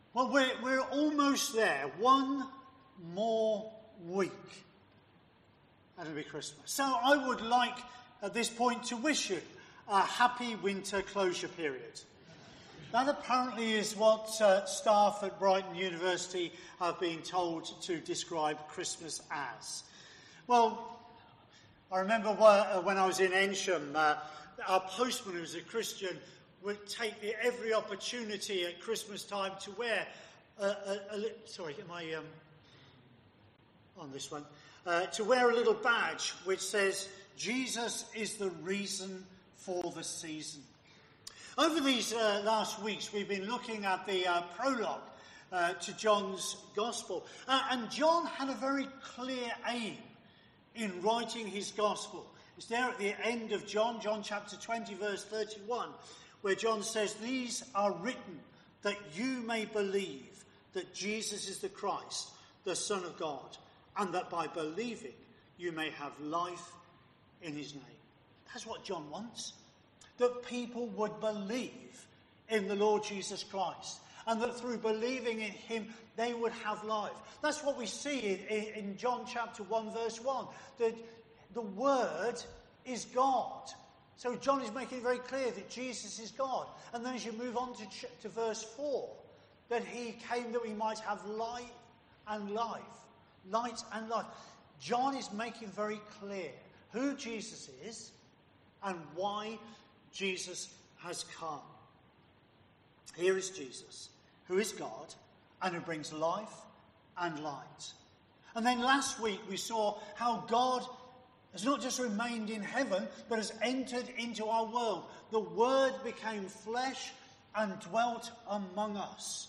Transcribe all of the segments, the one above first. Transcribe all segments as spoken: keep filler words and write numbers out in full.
Well, we're, we're almost there. One more week and it'll be Christmas. So I would like at this point to wish you a happy winter closure period. That apparently is what uh, staff at Brighton University have been told to describe Christmas as. Well, I remember when I was in Ensham, uh, our postman, who was a Christian, would take the, every opportunity at Christmas time to wear a, a, a li- sorry, am I um, on this one? Uh, to wear a little badge which says, "Jesus is the reason for the season." Over these uh, last weeks, we've been looking at the uh, prologue uh, to John's Gospel. Uh, and John had a very clear aim in writing his Gospel. It's there at the end of John, John chapter twenty, verse thirty-one, where John says, "These are written that you may believe that Jesus is the Christ, the Son of God, and that by believing you may have life in his name." That's what John wants. That people would believe in the Lord Jesus Christ, and that through believing in him, they would have life. That's what we see in, in John chapter one, verse one, that the Word is God. So John is making it very clear that Jesus is God. And then as you move on to, to verse four, that he came that we might have light and life. Light and life. John is making very clear who Jesus is and why Jesus has come. Here is Jesus, who is God, and who brings life and light. And then last week we saw how God has not just remained in heaven, but has entered into our world. The Word became flesh and dwelt among us.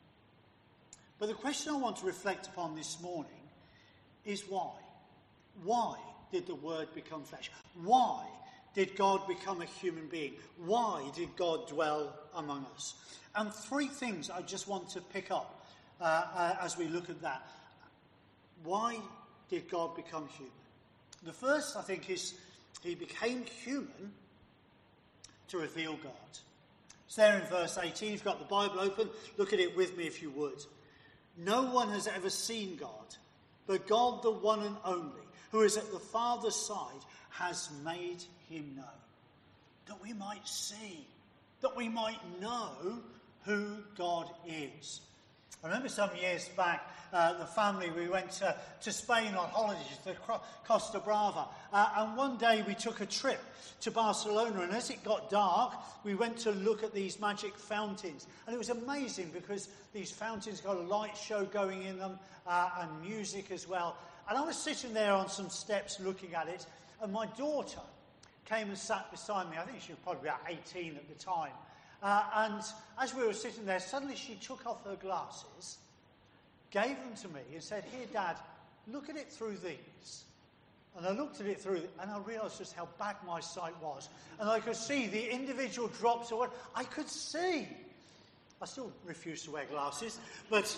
But the question I want to reflect upon this morning is why? Why did the Word become flesh? Why did God become a human being? Why did God dwell among us? And three things I just want to pick up uh, uh, as we look at that. Why did God become human? The first, I think, is he became human to reveal God. It's there in verse eighteen. You've got the Bible open. Look at it with me if you would. "No one has ever seen God, but God, the one and only, who is at the Father's side, has made him known." That we might see, that we might know who God is. I remember some years back, uh, the family, we went to, to Spain on holidays, to Costa Brava. Uh, and one day we took a trip to Barcelona, and as it got dark, we went to look at these magic fountains. And it was amazing because these fountains got a light show going in them, uh, and music as well. And I was sitting there on some steps looking at it, and my daughter came and sat beside me. I think she was probably about eighteen at the time. Uh, and as we were sitting there, suddenly she took off her glasses, gave them to me, and said, "Here, Dad, look at it through these." And I looked at it through, and I realised just how bad my sight was. And I could see the individual drops of what I could see. I still refuse to wear glasses, but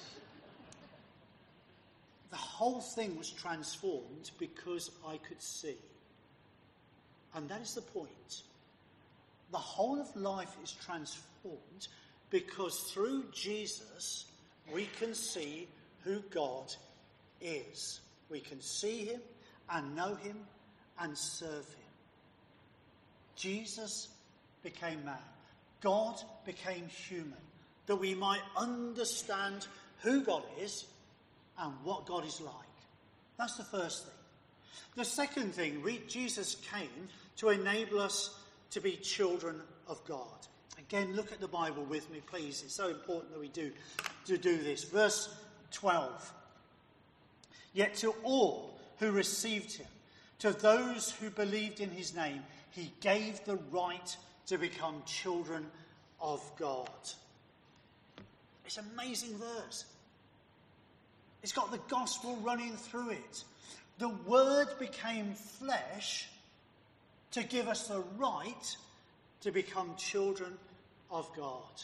the whole thing was transformed because I could see. And that is the point. The whole of life is transformed because through Jesus we can see who God is. We can see him and know him and serve him. Jesus became man. God became human, that we might understand who God is and what God is like. That's the first thing. The second thing, Jesus came to enable us to be children of God. Again, look at the Bible with me, please. It's so important that we do to do this. Verse twelve. "Yet to all who received him, to those who believed in his name, he gave the right to become children of God." It's an amazing verse. It's got the gospel running through it. The Word became flesh to give us the right to become children of God.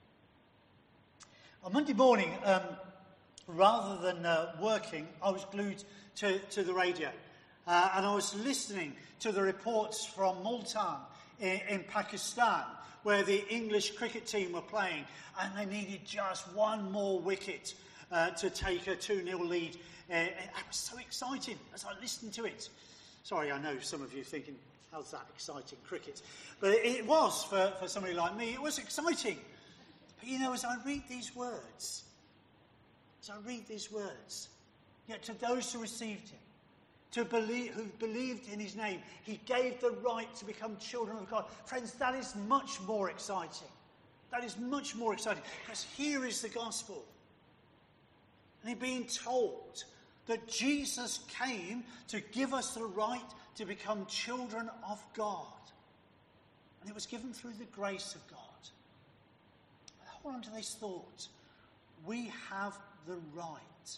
On Monday morning, um, rather than uh, working, I was glued to, to the radio. Uh, and I was listening to the reports from Multan in, in Pakistan, where the English cricket team were playing, and they needed just one more wicket uh, to take a two nil lead. Uh, it was so exciting as I listened to it. Sorry, I know some of you thinking, how's that exciting, cricket? But it, it was, for, for somebody like me, it was exciting. But you know, as I read these words, as I read these words, yet to those who received him, to believe, who believed in his name, he gave the right to become children of God. Friends, that is much more exciting. That is much more exciting, because here is the gospel. And he's being told that Jesus came to give us the right to become children of God. And it was given through the grace of God. Hold on to this thought. We have the right.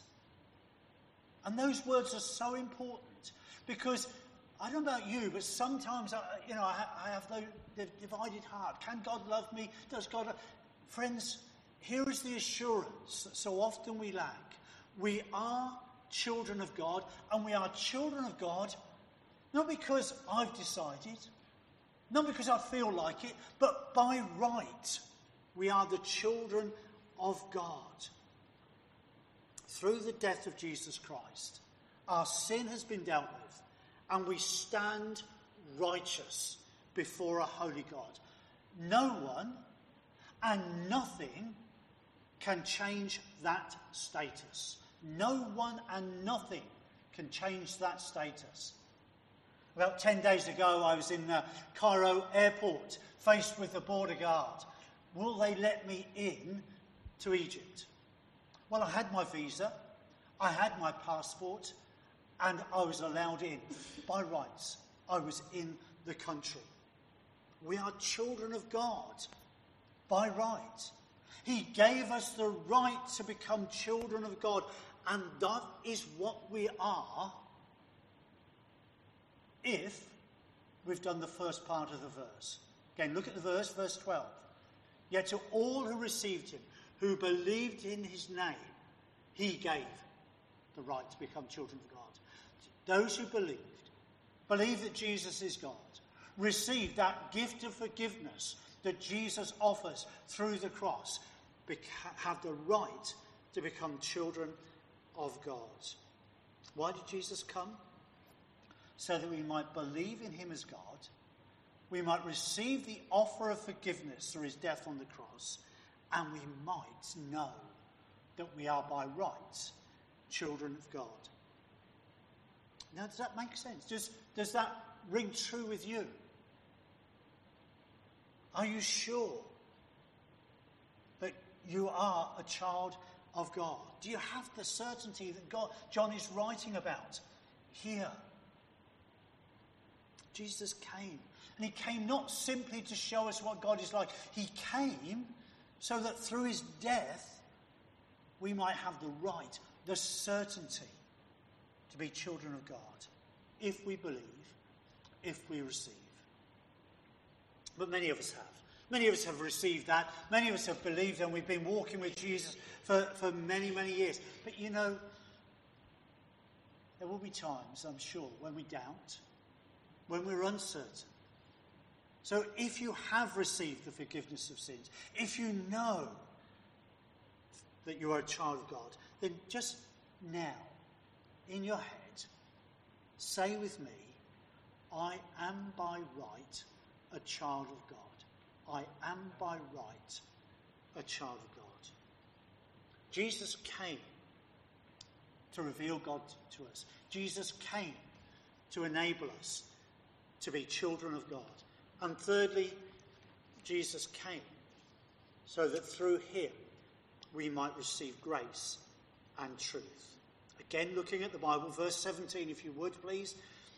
And those words are so important, because I don't know about you, but sometimes I, you know, I, I have the, the divided heart. Can God love me? Does God love? Friends, here is the assurance that so often we lack. We are children of God, and we are children of God not because I've decided, not because I feel like it, but by right. We are the children of God. Through the death of Jesus Christ, our sin has been dealt with, and we stand righteous before a holy God. No one and nothing can change that status. No one and nothing can change that status. About ten days ago, I was in the Cairo airport, faced with the border guard. Will they let me in to Egypt? Well, I had my visa, I had my passport, and I was allowed in. By rights, I was in the country. We are children of God by right. He gave us the right to become children of God, and that is what we are if we've done the first part of the verse. Again, look at the verse, verse twelve. Yet to all who received him, who believed in his name, he gave the right to become children of God. Those who believed, believed that Jesus is God, received that gift of forgiveness that Jesus offers through the cross, have the right to become children of God. Why did Jesus come? So that we might believe in him as God, we might receive the offer of forgiveness through his death on the cross, and we might know that we are by right children of God. Now, does that make sense? Does, does that ring true with you? Are you sure that you are a child of God? Do you have the certainty that God, John is writing about here? Jesus came. And he came not simply to show us what God is like. He came so that through his death we might have the right, the certainty to be children of God. If we believe, if we receive. But many of us have. Many of us have received that. Many of us have believed, and we've been walking with Jesus for, for many, many years. But you know, there will be times, I'm sure, when we doubt, when we're uncertain. So if you have received the forgiveness of sins, if you know that you are a child of God, then just now, in your head, say with me, I am by right a child of God. I am by right a child of God. Jesus came to reveal God to us. Jesus came to enable us to be children of God. And thirdly, Jesus came so that through him we might receive grace and truth. Again, looking at the Bible, verse seventeen, if you would, please.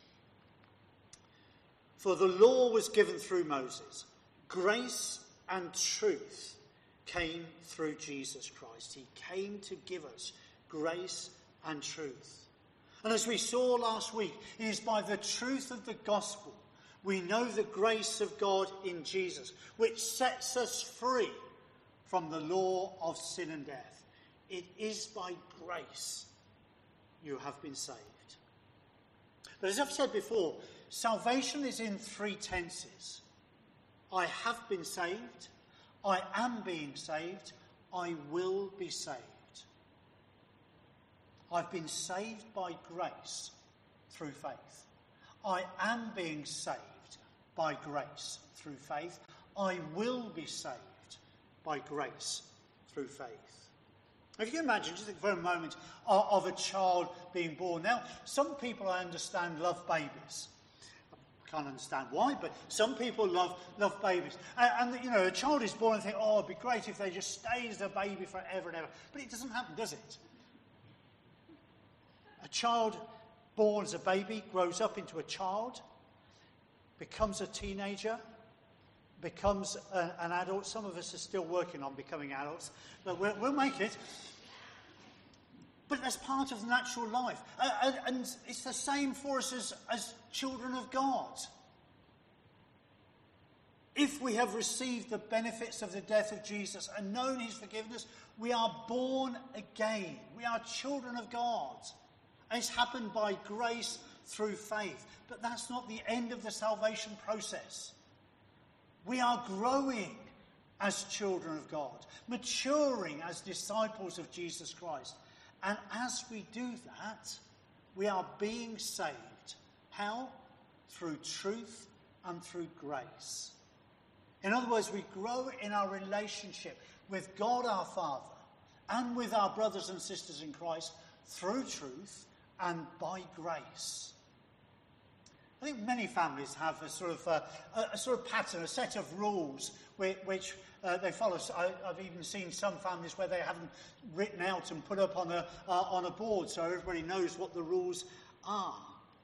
For the law was given through Moses. Grace and truth came through Jesus Christ. He came to give us grace and truth. And as we saw last week, it is by the truth of the gospel we know the grace of God in Jesus, which sets us free from the law of sin and death. It is by grace you have been saved. But as I've said before, salvation is in three tenses. I have been saved. I am being saved. I will be saved. I've been saved by grace through faith. I am being saved by grace through faith. I will be saved by grace through faith. If you can imagine, just think for a moment, of, of a child being born. Now, some people, I understand, love babies. I can't understand why, but some people love love babies. And, and you know, a child is born and think, oh, it'd be great if they just stay as a baby forever and ever. But it doesn't happen, does it? A child born as a baby grows up into a child, becomes a teenager, becomes a, an adult. Some of us are still working on becoming adults, but we'll, we'll make it. But that's part of natural life. Uh, and, and it's the same for us as, as children of God. If we have received the benefits of the death of Jesus and known his forgiveness, we are born again. We are children of God. And it's happened by grace through faith. But that's not the end of the salvation process. We are growing as children of God, maturing as disciples of Jesus Christ. And as we do that, we are being saved. How? Through truth and through grace. In other words, we grow in our relationship with God our Father and with our brothers and sisters in Christ through truth and by grace. I think many families have a sort of uh, a, a sort of pattern, a set of rules which, which uh, they follow. I, I've even seen some families where they have them written out and put up on a uh, on a board so everybody knows what the rules are.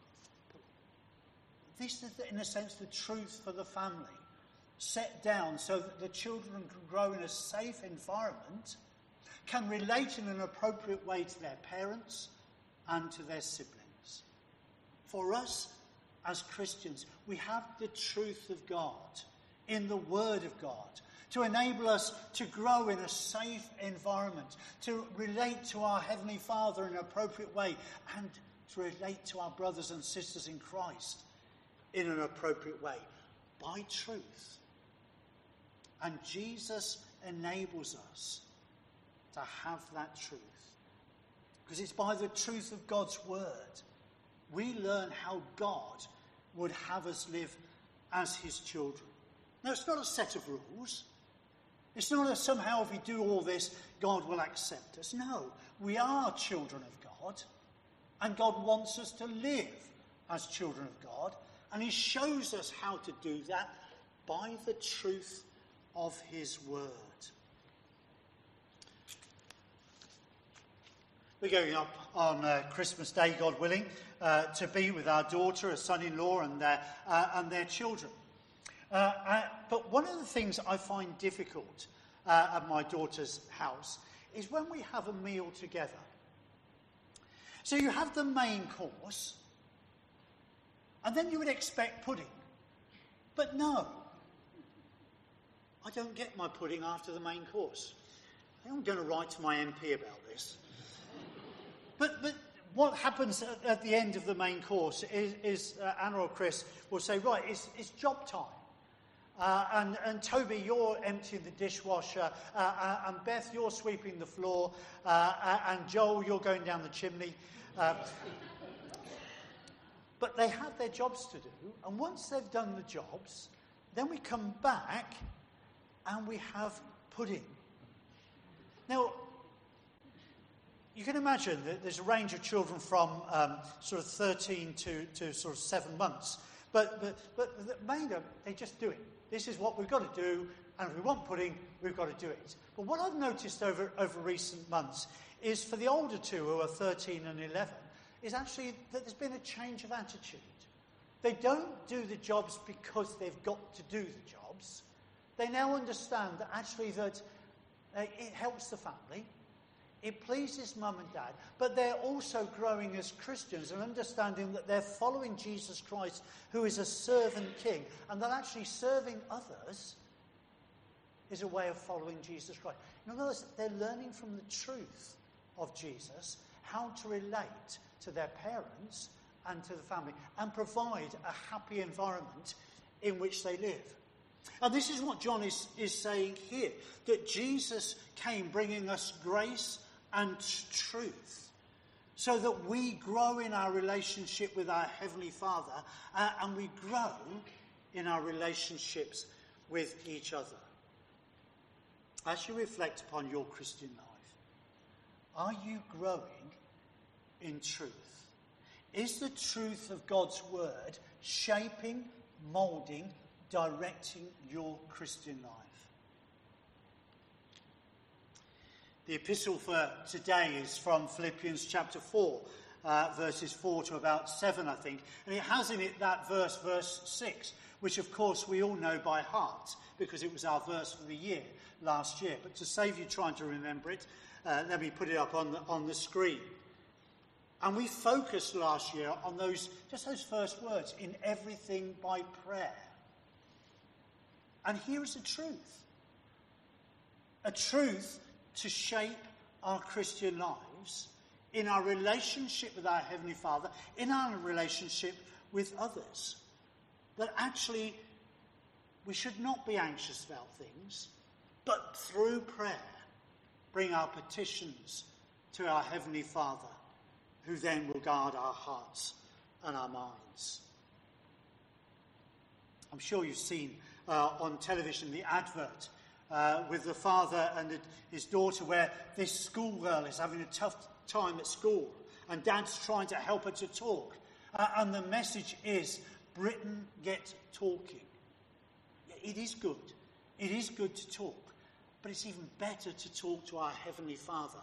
This is, in a sense, the truth for the family, set down so that the children can grow in a safe environment, can relate in an appropriate way to their parents and to their siblings. For us, as Christians, we have the truth of God in the Word of God to enable us to grow in a safe environment, to relate to our Heavenly Father in an appropriate way, and to relate to our brothers and sisters in Christ in an appropriate way, by truth. And Jesus enables us to have that truth. Because it's by the truth of God's Word we learn how God would have us live as his children. Now, it's not a set of rules. It's not that somehow if we do all this, God will accept us. No, we are children of God, and God wants us to live as children of God, and he shows us how to do that by the truth of his word. We're going up on uh, Christmas Day, God willing, uh, to be with our daughter, a son-in-law, and their, uh, and their children. Uh, uh, but one of the things I find difficult uh, at my daughter's house is when we have a meal together. So you have the main course, and then you would expect pudding. But no, I don't get my pudding after the main course. I think I'm going to write to my M P about this. But, but what happens at, at the end of the main course is, is uh, Anna or Chris will say, right, it's, it's job time. Uh, and, and Toby, you're emptying the dishwasher, uh, uh, and Beth, you're sweeping the floor, uh, uh, and Joel, you're going down the chimney. Uh, but they have their jobs to do, and once they've done the jobs, then we come back and we have pudding. Now, you can imagine that there's a range of children from um, sort of thirteen to, to sort of seven months. But, but, but the main, they just do it. This is what we've got to do, and if we want pudding, we've got to do it. But what I've noticed over, over recent months is for the older two, who are thirteen and eleven, is actually that there's been a change of attitude. They don't do the jobs because they've got to do the jobs. They now understand that actually that uh, it helps the family. It pleases mum and dad, but they're also growing as Christians and understanding that they're following Jesus Christ, who is a servant king, and that actually serving others is a way of following Jesus Christ. In other words, they're learning from the truth of Jesus how to relate to their parents and to the family and provide a happy environment in which they live. And this is what John is, is saying here, that Jesus came bringing us grace and truth, so that we grow in our relationship with our Heavenly Father, uh, and we grow in our relationships with each other. As you reflect upon your Christian life, are you growing in truth? Is the truth of God's word shaping, moulding, directing your Christian life? The epistle for today is from Philippians chapter four, uh, verses four to about seven, I think. And it has in it that verse, verse six, which of course we all know by heart, because it was our verse for the year last year. But to save you trying to remember it, uh, let me put it up on the, on the screen. And we focused last year on those, just those first words, in everything by prayer. And here is a truth. A truth to shape our Christian lives, in our relationship with our Heavenly Father, in our relationship with others. That actually we should not be anxious about things, but through prayer bring our petitions to our Heavenly Father, who then will guard our hearts and our minds. I'm sure you've seen uh, on television the advert uh, with the father and the, his daughter, where this schoolgirl is having a tough time at school and dad's trying to help her to talk. Uh, and the message is, Britain, get talking. It is good. It is good to talk. But it's even better to talk to our Heavenly Father.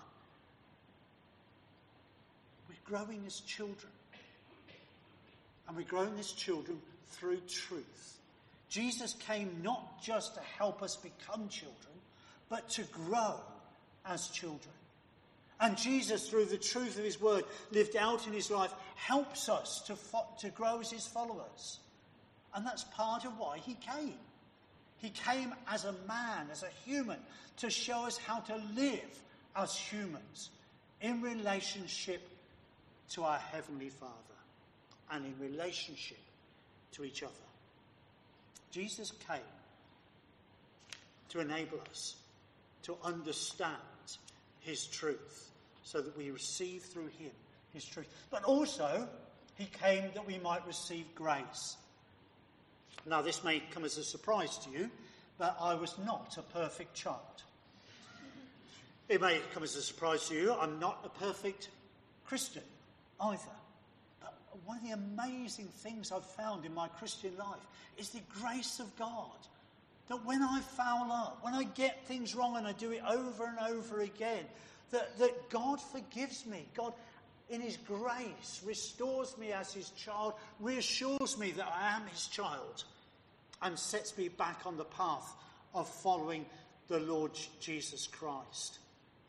We're growing as children. And we're growing as children through truth. Jesus came not just to help us become children, but to grow as children. And Jesus, through the truth of his word lived out in his life, helps us to, fo- to grow as his followers. And that's part of why he came. He came as a man, as a human, to show us how to live as humans in relationship to our Heavenly Father and in relationship to each other. Jesus came to enable us to understand his truth, so that we receive through him his truth. But also, he came that we might receive grace. Now, this may come as a surprise to you, but I was not a perfect child. It may come as a surprise to you, I'm not a perfect Christian either. But one of the amazing things I've found in my Christian life is the grace of God. That when I foul up, when I get things wrong and I do it over and over again, that, that God forgives me. God, in his grace, restores me as his child, reassures me that I am his child, and sets me back on the path of following the Lord Jesus Christ.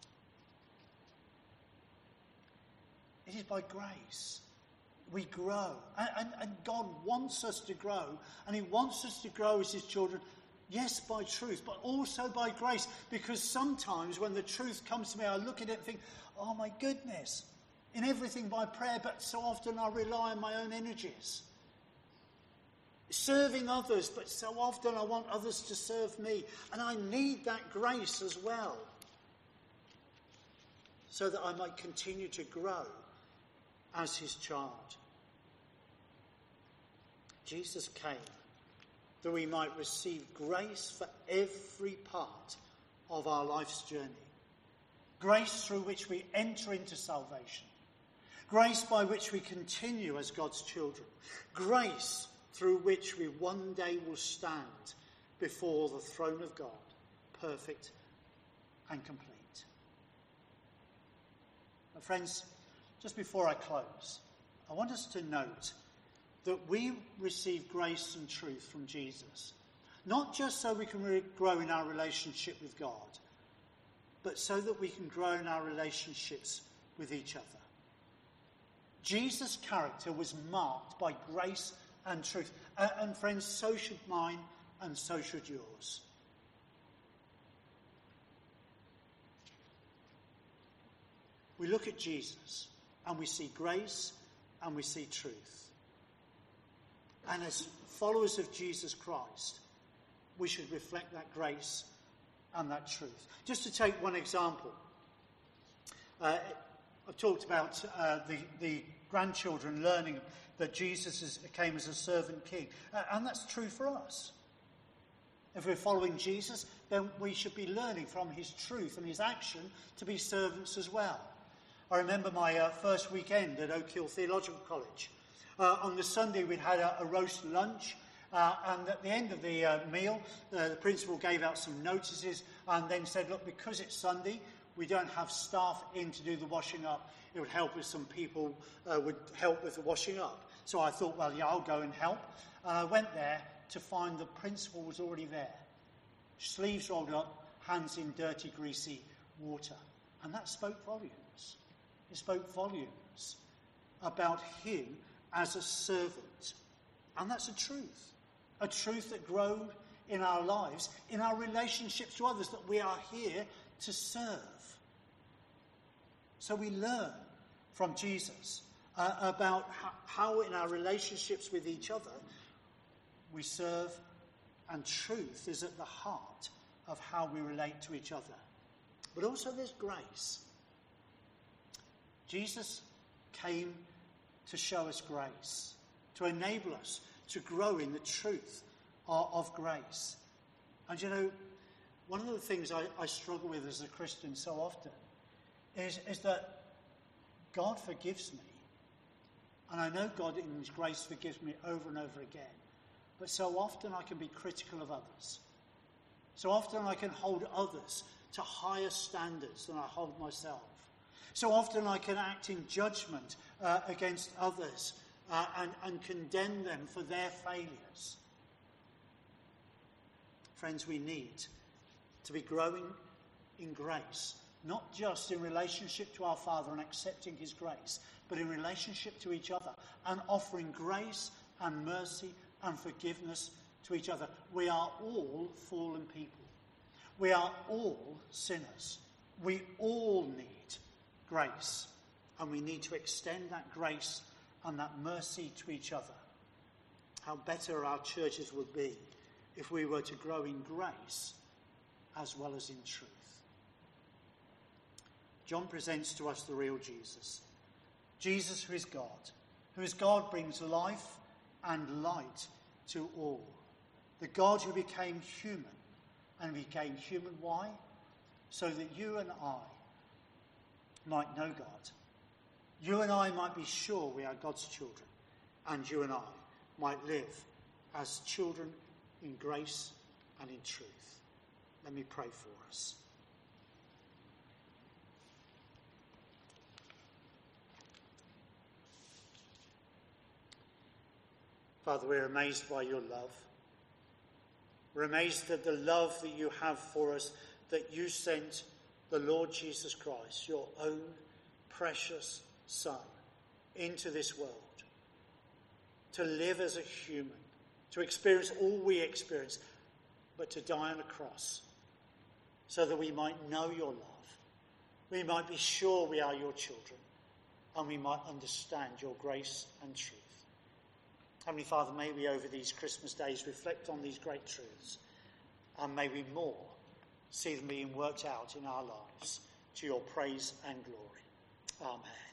It is by grace we grow. And, and, and God wants us to grow, and he wants us to grow as his children. Yes, by truth, but also by grace. Because sometimes when the truth comes to me, I look at it and think, oh my goodness, in everything by prayer, but so often I rely on my own energies. Serving others, but so often I want others to serve me. And I need that grace as well, so that I might continue to grow as his child. Jesus came that we might receive grace for every part of our life's journey. Grace through which we enter into salvation. Grace by which we continue as God's children. Grace through which we one day will stand before the throne of God, perfect and complete. Now, friends, just before I close, I want us to note that we receive grace and truth from Jesus, not just so we can re- grow in our relationship with God, but so that we can grow in our relationships with each other. Jesus' character was marked by grace and truth. Uh, and friends, so should mine and so should yours. We look at Jesus and we see grace and we see truth. And as followers of Jesus Christ, we should reflect that grace and that truth. Just to take one example, uh, I've talked about uh, the, the grandchildren learning that Jesus is, came as a servant king, uh, and that's true for us. If we're following Jesus, then we should be learning from his truth and his action to be servants as well. I remember my uh, first weekend at Oak Hill Theological College. Uh, on the Sunday, we'd had a, a roast lunch, uh, and at the end of the uh, meal, uh, the principal gave out some notices and then said, look, because it's Sunday, we don't have staff in to do the washing up. It would help if some people uh, would help with the washing up. So I thought, well, yeah, I'll go and help. And I went there to find the principal was already there. Sleeves rolled up, hands in dirty, greasy water. And that spoke volumes. It spoke volumes about him as a servant. And that's a truth. A truth that grows in our lives, in our relationships to others, that we are here to serve. So we learn from Jesus uh, about how, how in our relationships with each other we serve, and truth is at the heart of how we relate to each other. But also there's grace. Jesus came to show us grace, to enable us to grow in the truth of, of grace. And you know, one of the things I, I struggle with as a Christian so often is, is that God forgives me. And I know God in his grace forgives me over and over again. But so often I can be critical of others. So often I can hold others to higher standards than I hold myself. So often I can act in judgment uh, against others uh, and, and condemn them for their failures. Friends, we need to be growing in grace, not just in relationship to our Father and accepting his grace, but in relationship to each other and offering grace and mercy and forgiveness to each other. We are all fallen people. We are all sinners. We all need grace, and we need to extend that grace and that mercy to each other. How better our churches would be if we were to grow in grace as well as in truth. John presents to us the real Jesus. Jesus who is God. Who is God brings life and light to all. The God who became human, and became human, why? So that you and I might know God. You and I might be sure we are God's children, and you and I might live as children in grace and in truth. Let me pray for us. Father, we're amazed by your love. We're amazed at the love that you have for us, that you sent the Lord Jesus Christ, your own precious Son, into this world to live as a human, to experience all we experience, but to die on a cross so that we might know your love, we might be sure we are your children, and we might understand your grace and truth. Heavenly Father, may we over these Christmas days reflect on these great truths, and may we more see them being worked out in our lives to your praise and glory. Amen.